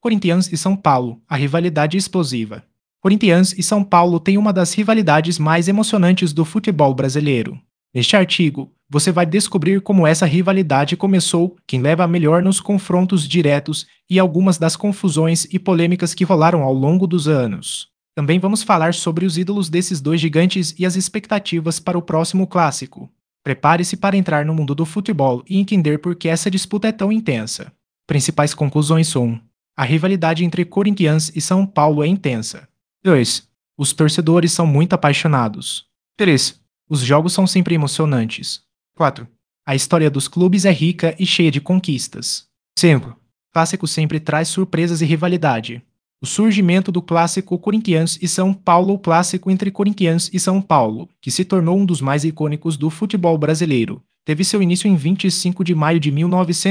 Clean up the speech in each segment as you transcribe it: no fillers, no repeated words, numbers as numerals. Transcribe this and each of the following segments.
Corinthians e São Paulo, a rivalidade explosiva. Corinthians e São Paulo têm uma das rivalidades mais emocionantes do futebol brasileiro. Neste artigo, você vai descobrir como essa rivalidade começou, quem leva a melhor nos confrontos diretos e algumas das confusões e polêmicas que rolaram ao longo dos anos. Também vamos falar sobre os ídolos desses dois gigantes e as expectativas para o próximo clássico. Prepare-se para entrar no mundo do futebol e entender por que essa disputa é tão intensa. Principais conclusões são: a rivalidade entre Corinthians e São Paulo é intensa. 2. Os torcedores são muito apaixonados. 3. Os jogos são sempre emocionantes. 4. A história dos clubes é rica e cheia de conquistas. 5. Clássico sempre traz surpresas e rivalidade. O surgimento do clássico Corinthians e São Paulo, o clássico entre Corinthians e São Paulo, que se tornou um dos mais icônicos do futebol brasileiro, teve seu início em 25 de maio de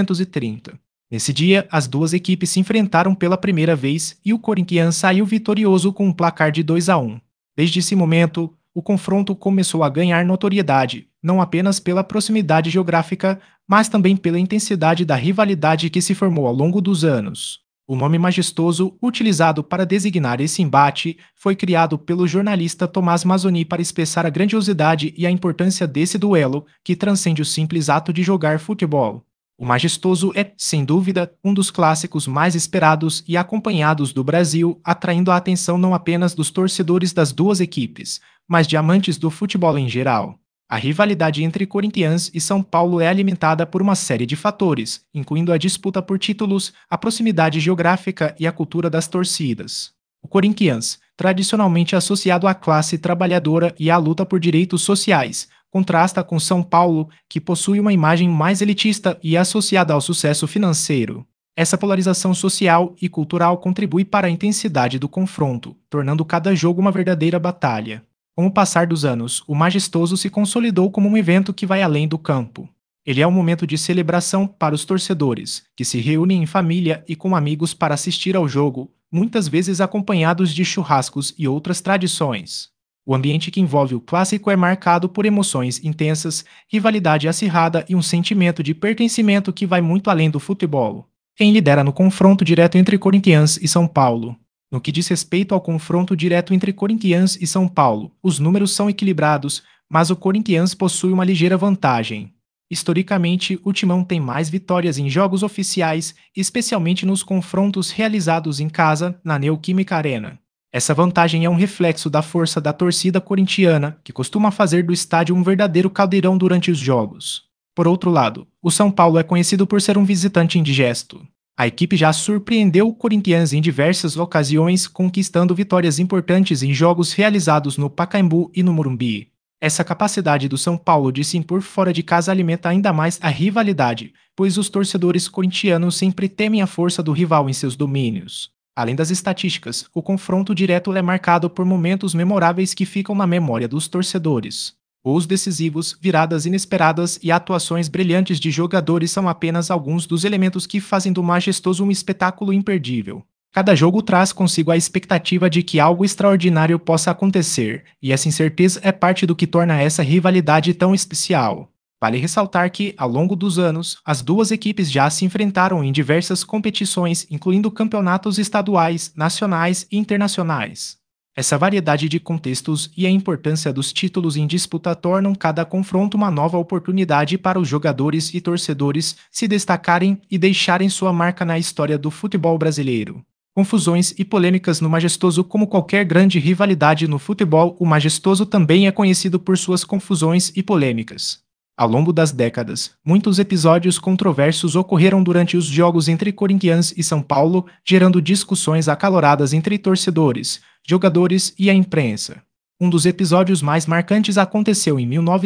1930. Nesse dia, as duas equipes se enfrentaram pela primeira vez e o Corinthians saiu vitorioso com um placar de 2-1. Desde esse momento, o confronto começou a ganhar notoriedade, não apenas pela proximidade geográfica, mas também pela intensidade da rivalidade que se formou ao longo dos anos. O nome majestoso utilizado para designar esse embate foi criado pelo jornalista Tomás Mazzoni para expressar a grandiosidade e a importância desse duelo que transcende o simples ato de jogar futebol. O Majestoso é, sem dúvida, um dos clássicos mais esperados e acompanhados do Brasil, atraindo a atenção não apenas dos torcedores das duas equipes, mas de amantes do futebol em geral. A rivalidade entre Corinthians e São Paulo é alimentada por uma série de fatores, incluindo a disputa por títulos, a proximidade geográfica e a cultura das torcidas. O Corinthians, tradicionalmente associado à classe trabalhadora e à luta por direitos sociais, contrasta com São Paulo, que possui uma imagem mais elitista e associada ao sucesso financeiro. Essa polarização social e cultural contribui para a intensidade do confronto, tornando cada jogo uma verdadeira batalha. Com o passar dos anos, o Majestoso se consolidou como um evento que vai além do campo. Ele é um momento de celebração para os torcedores, que se reúnem em família e com amigos para assistir ao jogo, muitas vezes acompanhados de churrascos e outras tradições. O ambiente que envolve o clássico é marcado por emoções intensas, rivalidade acirrada e um sentimento de pertencimento que vai muito além do futebol. Quem lidera no confronto direto entre Corinthians e São Paulo? No que diz respeito ao confronto direto entre Corinthians e São Paulo, os números são equilibrados, mas o Corinthians possui uma ligeira vantagem. Historicamente, o Timão tem mais vitórias em jogos oficiais, especialmente nos confrontos realizados em casa, na Neoquímica Arena. Essa vantagem é um reflexo da força da torcida corintiana, que costuma fazer do estádio um verdadeiro caldeirão durante os jogos. Por outro lado, o São Paulo é conhecido por ser um visitante indigesto. A equipe já surpreendeu o Corinthians em diversas ocasiões, conquistando vitórias importantes em jogos realizados no Pacaembu e no Morumbi. Essa capacidade do São Paulo de se impor fora de casa alimenta ainda mais a rivalidade, pois os torcedores corintianos sempre temem a força do rival em seus domínios. Além das estatísticas, o confronto direto é marcado por momentos memoráveis que ficam na memória dos torcedores. Gols decisivos, viradas inesperadas e atuações brilhantes de jogadores são apenas alguns dos elementos que fazem do Majestoso um espetáculo imperdível. Cada jogo traz consigo a expectativa de que algo extraordinário possa acontecer, e essa incerteza é parte do que torna essa rivalidade tão especial. Vale ressaltar que, ao longo dos anos, as duas equipes já se enfrentaram em diversas competições, incluindo campeonatos estaduais, nacionais e internacionais. Essa variedade de contextos e a importância dos títulos em disputa tornam cada confronto uma nova oportunidade para os jogadores e torcedores se destacarem e deixarem sua marca na história do futebol brasileiro. Confusões e polêmicas no Majestoso. Como qualquer grande rivalidade no futebol, o Majestoso também é conhecido por suas confusões e polêmicas. Ao longo das décadas, muitos episódios controversos ocorreram durante os jogos entre Corinthians e São Paulo, gerando discussões acaloradas entre torcedores, jogadores e a imprensa. Um dos episódios mais marcantes aconteceu em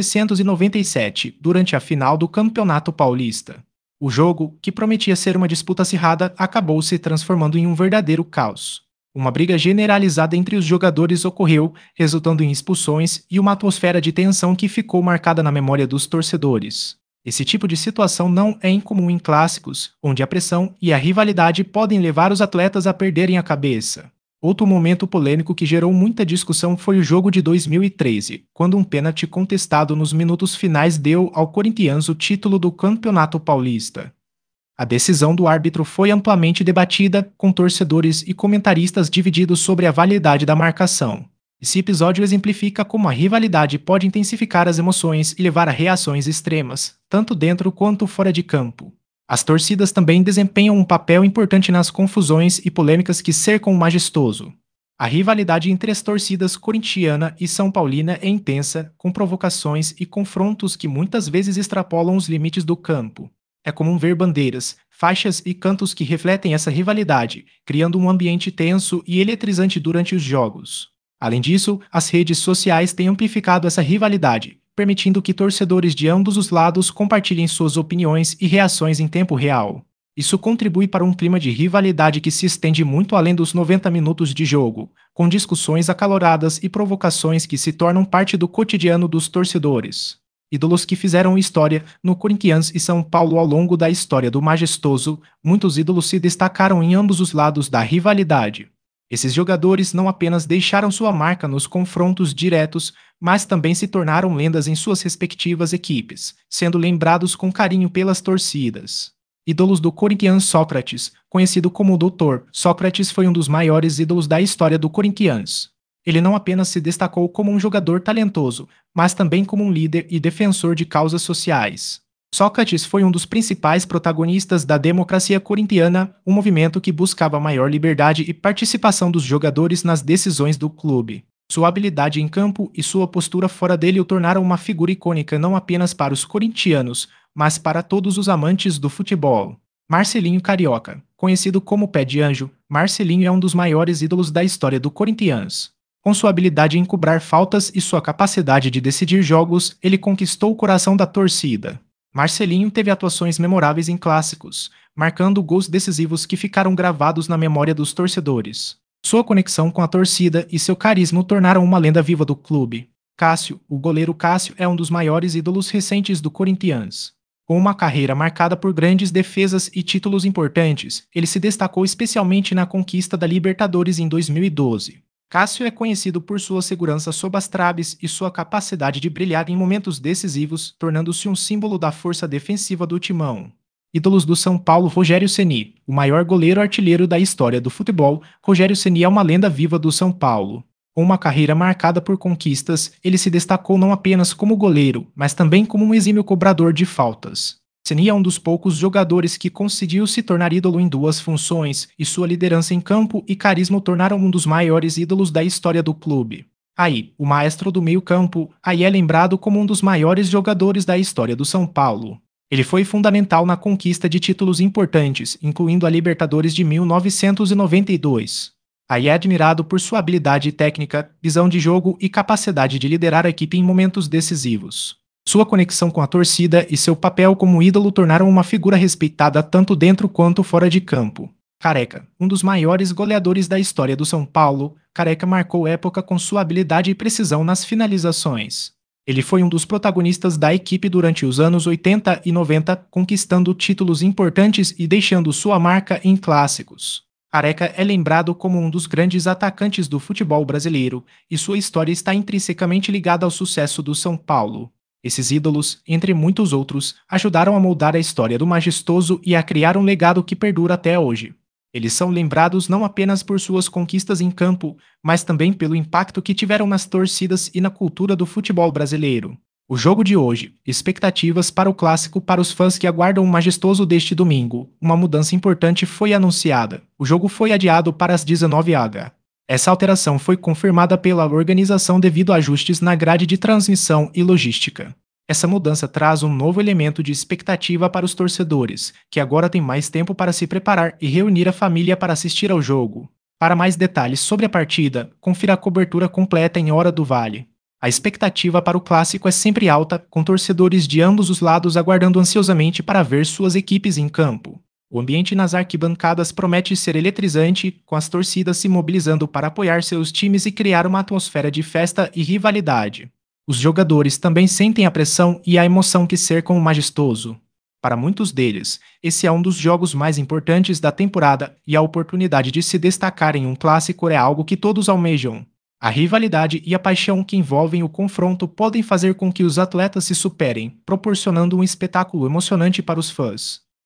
1997, durante a final do Campeonato Paulista. O jogo, que prometia ser uma disputa acirrada, acabou se transformando em um verdadeiro caos. Uma briga generalizada entre os jogadores ocorreu, resultando em expulsões e uma atmosfera de tensão que ficou marcada na memória dos torcedores. Esse tipo de situação não é incomum em clássicos, onde a pressão e a rivalidade podem levar os atletas a perderem a cabeça. Outro momento polêmico que gerou muita discussão foi o jogo de 2013, quando um pênalti contestado nos minutos finais deu ao Corinthians o título do Campeonato Paulista. A decisão do árbitro foi amplamente debatida, com torcedores e comentaristas divididos sobre a validade da marcação. Esse episódio exemplifica como a rivalidade pode intensificar as emoções e levar a reações extremas, tanto dentro quanto fora de campo. As torcidas também desempenham um papel importante nas confusões e polêmicas que cercam o majestoso. A rivalidade entre as torcidas corintiana e São Paulina é intensa, com provocações e confrontos que muitas vezes extrapolam os limites do campo. É comum ver bandeiras, faixas e cantos que refletem essa rivalidade, criando um ambiente tenso e eletrizante durante os jogos. Além disso, as redes sociais têm amplificado essa rivalidade, permitindo que torcedores de ambos os lados compartilhem suas opiniões e reações em tempo real. Isso contribui para um clima de rivalidade que se estende muito além dos 90 minutos de jogo, com discussões acaloradas e provocações que se tornam parte do cotidiano dos torcedores. Ídolos que fizeram história no Corinthians e São Paulo ao longo da história do majestoso, muitos ídolos se destacaram em ambos os lados da rivalidade. Esses jogadores não apenas deixaram sua marca nos confrontos diretos, mas também se tornaram lendas em suas respectivas equipes, sendo lembrados com carinho pelas torcidas. Ídolos do Corinthians. Sócrates, conhecido como o Doutor, Sócrates foi um dos maiores ídolos da história do Corinthians. Ele não apenas se destacou como um jogador talentoso, mas também como um líder e defensor de causas sociais. Sócrates foi um dos principais protagonistas da democracia corintiana, um movimento que buscava maior liberdade e participação dos jogadores nas decisões do clube. Sua habilidade em campo e sua postura fora dele o tornaram uma figura icônica não apenas para os corintianos, mas para todos os amantes do futebol. Marcelinho Carioca, conhecido como Pé de Anjo, Marcelinho é um dos maiores ídolos da história do Corinthians. Com sua habilidade em cobrar faltas e sua capacidade de decidir jogos, ele conquistou o coração da torcida. Marcelinho teve atuações memoráveis em clássicos, marcando gols decisivos que ficaram gravados na memória dos torcedores. Sua conexão com a torcida e seu carisma o tornaram uma lenda viva do clube. Cássio, o goleiro Cássio, é um dos maiores ídolos recentes do Corinthians. Com uma carreira marcada por grandes defesas e títulos importantes, ele se destacou especialmente na conquista da Libertadores em 2012. Cássio é conhecido por sua segurança sob as traves e sua capacidade de brilhar em momentos decisivos, tornando-se um símbolo da força defensiva do timão. Ídolos do São Paulo. Rogério Ceni, o maior goleiro artilheiro da história do futebol, Rogério Ceni é uma lenda viva do São Paulo. Com uma carreira marcada por conquistas, ele se destacou não apenas como goleiro, mas também como um exímio cobrador de faltas. Ceni é um dos poucos jogadores que conseguiu se tornar ídolo em duas funções, e sua liderança em campo e carisma o tornaram um dos maiores ídolos da história do clube. Aí, o maestro do meio-campo, aí é lembrado como um dos maiores jogadores da história do São Paulo. Ele foi fundamental na conquista de títulos importantes, incluindo a Libertadores de 1992. Aí é admirado por sua habilidade técnica, visão de jogo e capacidade de liderar a equipe em momentos decisivos. Sua conexão com a torcida e seu papel como ídolo tornaram uma figura respeitada tanto dentro quanto fora de campo. Careca, um dos maiores goleadores da história do São Paulo, Careca marcou época com sua habilidade e precisão nas finalizações. Ele foi um dos protagonistas da equipe durante os anos 80 e 90, conquistando títulos importantes e deixando sua marca em clássicos. Careca é lembrado como um dos grandes atacantes do futebol brasileiro, e sua história está intrinsecamente ligada ao sucesso do São Paulo. Esses ídolos, entre muitos outros, ajudaram a moldar a história do majestoso e a criar um legado que perdura até hoje. Eles são lembrados não apenas por suas conquistas em campo, mas também pelo impacto que tiveram nas torcidas e na cultura do futebol brasileiro. O jogo de hoje, expectativas para o clássico para os fãs que aguardam o majestoso deste domingo. Uma mudança importante foi anunciada. O jogo foi adiado para as 19h. Essa alteração foi confirmada pela organização devido a ajustes na grade de transmissão e logística. Essa mudança traz um novo elemento de expectativa para os torcedores, que agora têm mais tempo para se preparar e reunir a família para assistir ao jogo. Para mais detalhes sobre a partida, confira a cobertura completa em Hora do Vale. A expectativa para o clássico é sempre alta, com torcedores de ambos os lados aguardando ansiosamente para ver suas equipes em campo. O ambiente nas arquibancadas promete ser eletrizante, com as torcidas se mobilizando para apoiar seus times e criar uma atmosfera de festa e rivalidade. Os jogadores também sentem a pressão e a emoção que cercam o majestoso. Para muitos deles, esse é um dos jogos mais importantes da temporada e a oportunidade de se destacar em um clássico é algo que todos almejam. A rivalidade e a paixão que envolvem o confronto podem fazer com que os atletas se superem, proporcionando um espetáculo emocionante para os fãs.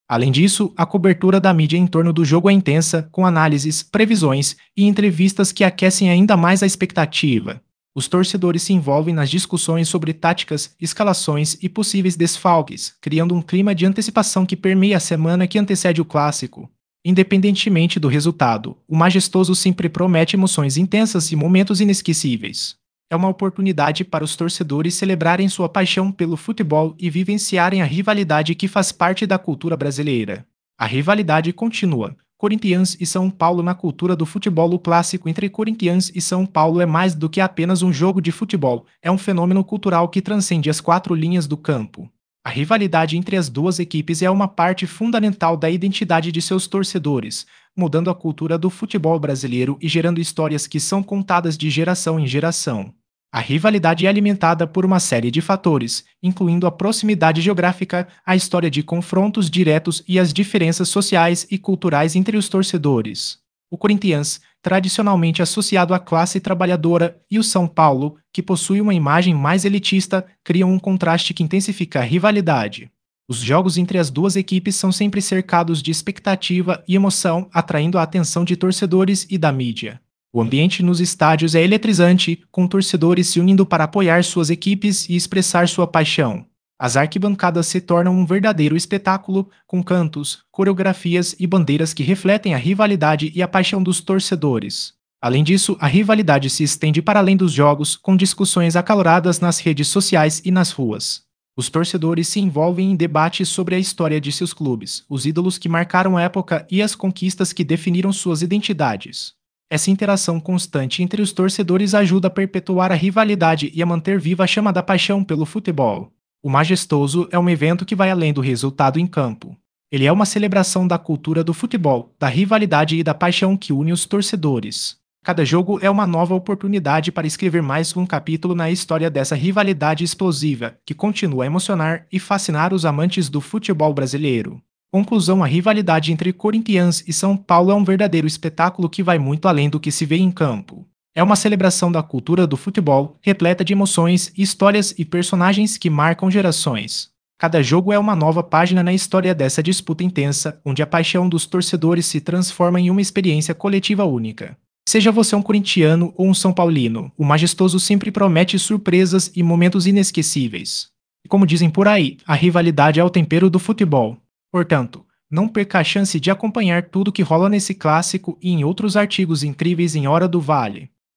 Além disso, a cobertura da mídia em torno do jogo é intensa, com análises, previsões e entrevistas que aquecem ainda mais a expectativa. Os torcedores se envolvem nas discussões sobre táticas, escalações e possíveis desfalques, criando um clima de antecipação que permeia a semana que antecede o clássico. Independentemente do resultado, o majestoso sempre promete emoções intensas e momentos inesquecíveis. É uma oportunidade para os torcedores celebrarem sua paixão pelo futebol e vivenciarem a rivalidade que faz parte da cultura brasileira. A rivalidade continua. Corinthians e São Paulo na cultura do futebol. O clássico entre Corinthians e São Paulo é mais do que apenas um jogo de futebol, é um fenômeno cultural que transcende as quatro linhas do campo. A rivalidade entre as duas equipes é uma parte fundamental da identidade de seus torcedores, mudando a cultura do futebol brasileiro e gerando histórias que são contadas de geração em geração. A rivalidade é alimentada por uma série de fatores, incluindo a proximidade geográfica, a história de confrontos diretos e as diferenças sociais e culturais entre os torcedores. O Corinthians, tradicionalmente associado à classe trabalhadora, e o São Paulo, que possui uma imagem mais elitista, criam um contraste que intensifica a rivalidade. Os jogos entre as duas equipes são sempre cercados de expectativa e emoção, atraindo a atenção de torcedores e da mídia. O ambiente nos estádios é eletrizante, com torcedores se unindo para apoiar suas equipes e expressar sua paixão. As arquibancadas se tornam um verdadeiro espetáculo, com cantos, coreografias e bandeiras que refletem a rivalidade e a paixão dos torcedores. Além disso, a rivalidade se estende para além dos jogos, com discussões acaloradas nas redes sociais e nas ruas. Os torcedores se envolvem em debates sobre a história de seus clubes, os ídolos que marcaram a época e as conquistas que definiram suas identidades. Essa interação constante entre os torcedores ajuda a perpetuar a rivalidade e a manter viva a chama da paixão pelo futebol. O Majestoso é um evento que vai além do resultado em campo. Ele é uma celebração da cultura do futebol, da rivalidade e da paixão que une os torcedores. Cada jogo é uma nova oportunidade para escrever mais um capítulo na história dessa rivalidade explosiva, que continua a emocionar e fascinar os amantes do futebol brasileiro. Conclusão: a rivalidade entre Corinthians e São Paulo é um verdadeiro espetáculo que vai muito além do que se vê em campo. É uma celebração da cultura do futebol, repleta de emoções, histórias e personagens que marcam gerações. Cada jogo é uma nova página na história dessa disputa intensa, onde a paixão dos torcedores se transforma em uma experiência coletiva única. Seja você um corintiano ou um são paulino, o Majestoso sempre promete surpresas e momentos inesquecíveis. E como dizem por aí, a rivalidade é o tempero do futebol. Portanto, não perca a chance de acompanhar tudo que rola nesse clássico e em outros artigos incríveis em Hora do Vale.